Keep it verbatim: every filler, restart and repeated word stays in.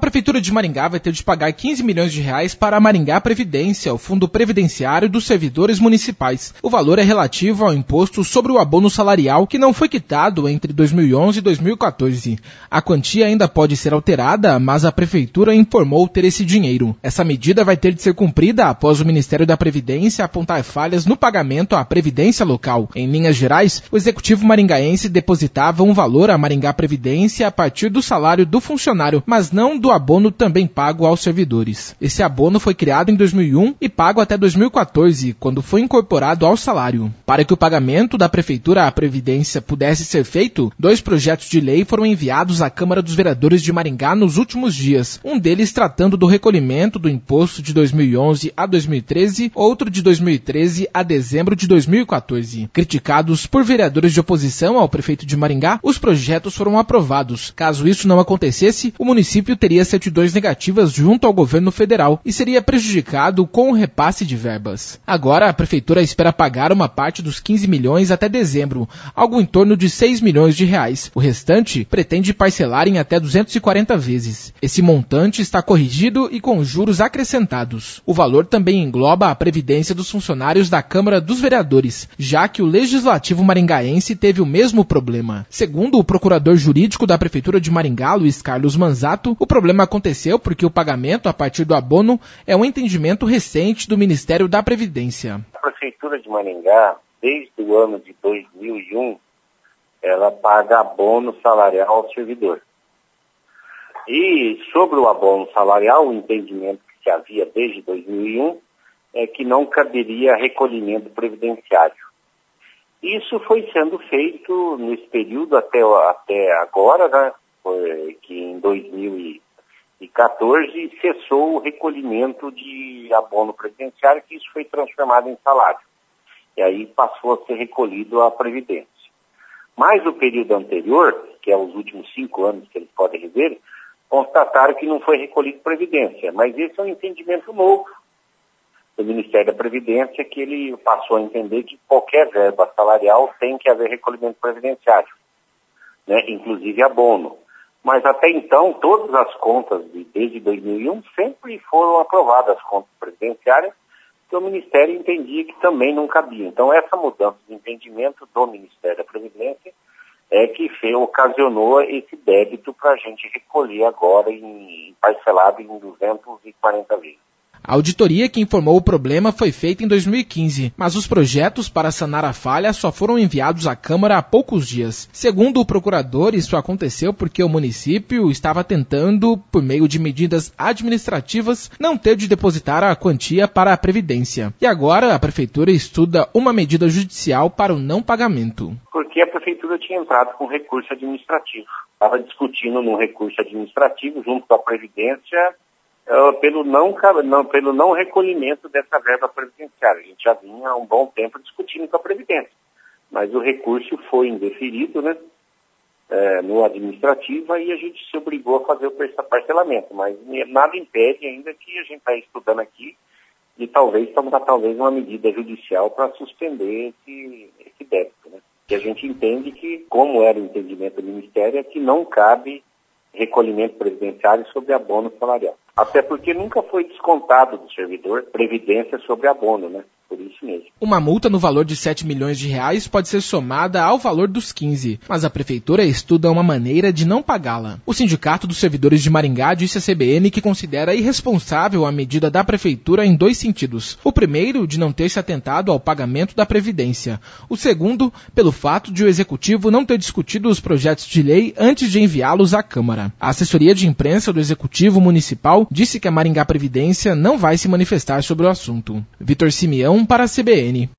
Prefeitura de Maringá vai ter de pagar quinze milhões de reais para a Maringá Previdência, o fundo previdenciário dos servidores municipais. O valor é relativo ao imposto sobre o abono salarial que não foi quitado entre dois mil e onze e dois mil e quatorze. A quantia ainda pode ser alterada, mas a Prefeitura informou ter esse dinheiro. Essa medida vai ter de ser cumprida após o Ministério da Previdência apontar falhas no pagamento à Previdência local. Em linhas gerais, o Executivo maringaense depositava um valor à Maringá Previdência a partir do salário do funcionário, mas não do abono também pago aos servidores. Esse abono foi criado em dois mil e um e pago até dois mil e quatorze, quando foi incorporado ao salário. Para que o pagamento da Prefeitura à Previdência pudesse ser feito, dois projetos de lei foram enviados à Câmara dos Vereadores de Maringá nos últimos dias. Um deles tratando do recolhimento do imposto de dois mil e onze a dois mil e treze, outro de dois mil e treze a dezembro de dois mil e quatorze. Criticados por vereadores de oposição ao prefeito de Maringá, os projetos foram aprovados. Caso isso não acontecesse, o município teria certidões negativas junto ao governo federal e seria prejudicado com o repasse de verbas. Agora, a Prefeitura espera pagar uma parte dos quinze milhões até dezembro, algo em torno de seis milhões de reais. O restante pretende parcelar em até duzentas e quarenta vezes. Esse montante está corrigido e com juros acrescentados. O valor também engloba a previdência dos funcionários da Câmara dos Vereadores, já que o Legislativo maringaense teve o mesmo problema. Segundo o procurador jurídico da Prefeitura de Maringá, Luiz Carlos Manzato, o problema aconteceu porque o pagamento a partir do abono é um entendimento recente do Ministério da Previdência. A Prefeitura de Maringá, desde o ano de dois mil e um, ela paga abono salarial ao servidor. E sobre o abono salarial, o entendimento que se havia desde dois mil e um é que não caberia recolhimento previdenciário. Isso foi sendo feito nesse período até, até agora, né? Foi que em dois mil e quatorze cessou o recolhimento de abono previdenciário, que isso foi transformado em salário. E aí passou a ser recolhido a Previdência. Mas o período anterior, que é os últimos cinco anos que eles podem rever, constataram que não foi recolhido Previdência. Mas esse é um entendimento novo do Ministério da Previdência, que ele passou a entender que qualquer verba salarial tem que haver recolhimento previdenciário, né? Inclusive abono. Mas até então, todas as contas de, desde dois mil e um sempre foram aprovadas, as contas previdenciárias, que o Ministério entendia que também não cabia. Então, essa mudança de entendimento do Ministério da Previdência é que fez, ocasionou esse débito para a gente recolher agora em, parcelado em duzentas e quarenta vezes. A auditoria que informou o problema foi feita em dois mil e quinze, mas os projetos para sanar a falha só foram enviados à Câmara há poucos dias. Segundo o procurador, isso aconteceu porque o município estava tentando, por meio de medidas administrativas, não ter de depositar a quantia para a Previdência. E agora a Prefeitura estuda uma medida judicial para o não pagamento. Porque a Prefeitura tinha entrado com recurso administrativo. Estava discutindo num recurso administrativo junto com a Previdência, Uh, pelo, não, não, pelo não recolhimento dessa verba previdenciária. A gente já vinha há um bom tempo discutindo com a Previdência, mas o recurso foi indeferido, né, é, no administrativo, e a gente se obrigou a fazer o parcelamento, mas nada impede ainda que a gente está estudando aqui e talvez tomar talvez uma medida judicial para suspender esse, esse débito, né? Que a gente entende que, como era o entendimento do Ministério, é que não cabe recolhimento previdenciário sobre abono salarial. Até porque nunca foi descontado do servidor previdência sobre abono, né? Por isso mesmo. Uma multa no valor de sete milhões de reais pode ser somada ao valor dos quinze, mas a Prefeitura estuda uma maneira de não pagá-la. O Sindicato dos Servidores de Maringá disse à C B N que considera irresponsável a medida da Prefeitura em dois sentidos. O primeiro, de não ter se atentado ao pagamento da Previdência. O segundo, pelo fato de o Executivo não ter discutido os projetos de lei antes de enviá-los à Câmara. A assessoria de imprensa do Executivo Municipal disse que a Maringá Previdência não vai se manifestar sobre o assunto. Vitor Simeão para a C B N.